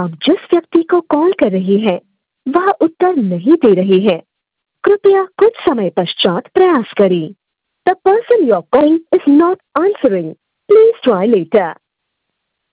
आप जिस व्यक्ति को कॉल कर रही हैं, वह उत्तर नहीं दे रही है। कृपया कुछ समय पश्चात प्रयास करें। The person you are calling is not answering. Please try letter.